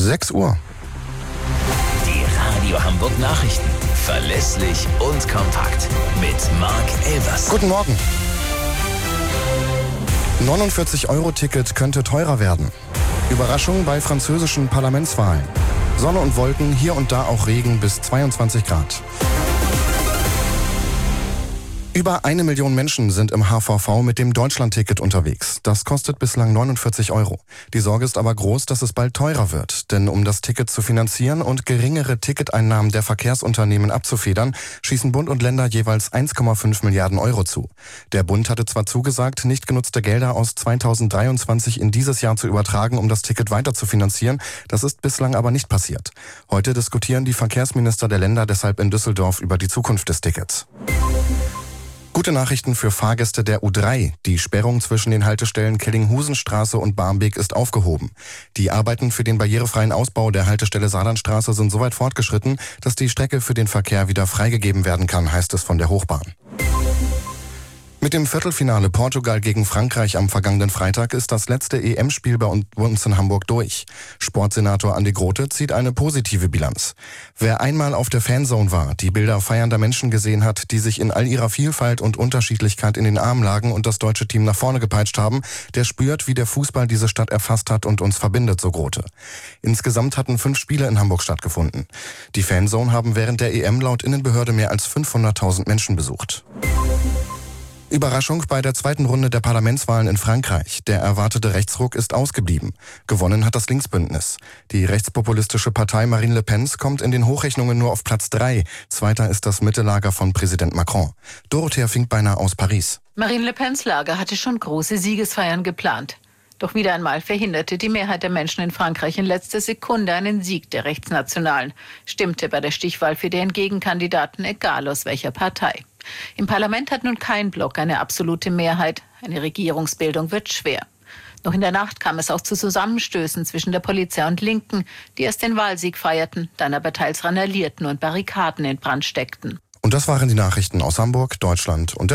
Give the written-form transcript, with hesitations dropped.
6 Uhr. Die Radio Hamburg Nachrichten. Verlässlich und kompakt. Mit Marc Elvers. Guten Morgen. 49-Euro-Ticket könnte teurer werden. Überraschung bei französischen Parlamentswahlen. Sonne und Wolken, hier und da auch Regen bis 22 Grad. Über 1 Million Menschen sind im HVV mit dem Deutschland-Ticket unterwegs. Das kostet bislang 49 Euro. Die Sorge ist aber groß, dass es bald teurer wird. Denn um das Ticket zu finanzieren und geringere Ticketeinnahmen der Verkehrsunternehmen abzufedern, schießen Bund und Länder jeweils 1,5 Milliarden Euro zu. Der Bund hatte zwar zugesagt, nicht genutzte Gelder aus 2023 in dieses Jahr zu übertragen, um das Ticket weiter zu finanzieren. Das ist bislang aber nicht passiert. Heute diskutieren die Verkehrsminister der Länder deshalb in Düsseldorf über die Zukunft des Tickets. Gute Nachrichten für Fahrgäste der U3. Die Sperrung zwischen den Haltestellen Kellinghusenstraße und Barmbek ist aufgehoben. Die Arbeiten für den barrierefreien Ausbau der Haltestelle Saarlandstraße sind soweit fortgeschritten, dass die Strecke für den Verkehr wieder freigegeben werden kann, heißt es von der Hochbahn. Mit dem Viertelfinale Portugal gegen Frankreich am vergangenen Freitag ist das letzte EM-Spiel bei uns in Hamburg durch. Sportsenator Andi Grote zieht eine positive Bilanz. Wer einmal auf der Fanzone war, die Bilder feiernder Menschen gesehen hat, die sich in all ihrer Vielfalt und Unterschiedlichkeit in den Armen lagen und das deutsche Team nach vorne gepeitscht haben, der spürt, wie der Fußball diese Stadt erfasst hat und uns verbindet, so Grote. Insgesamt hatten 5 Spiele in Hamburg stattgefunden. Die Fanzone haben während der EM laut Innenbehörde mehr als 500.000 Menschen besucht. Überraschung bei der zweiten Runde der Parlamentswahlen in Frankreich. Der erwartete Rechtsruck ist ausgeblieben. Gewonnen hat das Linksbündnis. Die rechtspopulistische Partei Marine Le Pens kommt in den Hochrechnungen nur auf Platz 3. Zweiter ist das Mittellager von Präsident Macron. Dorothea Finkbeiner aus Paris. Marine Le Pens Lager hatte schon große Siegesfeiern geplant. Doch wieder einmal verhinderte die Mehrheit der Menschen in Frankreich in letzter Sekunde einen Sieg der Rechtsnationalen, stimmte bei der Stichwahl für deren Gegenkandidaten, egal aus welcher Partei. Im Parlament hat nun kein Block eine absolute Mehrheit. Eine Regierungsbildung wird schwer. Noch in der Nacht kam es auch zu Zusammenstößen zwischen der Polizei und Linken, die erst den Wahlsieg feierten, dann aber teils randalierten und Barrikaden in Brand steckten. Und das waren die Nachrichten aus Hamburg, Deutschland und der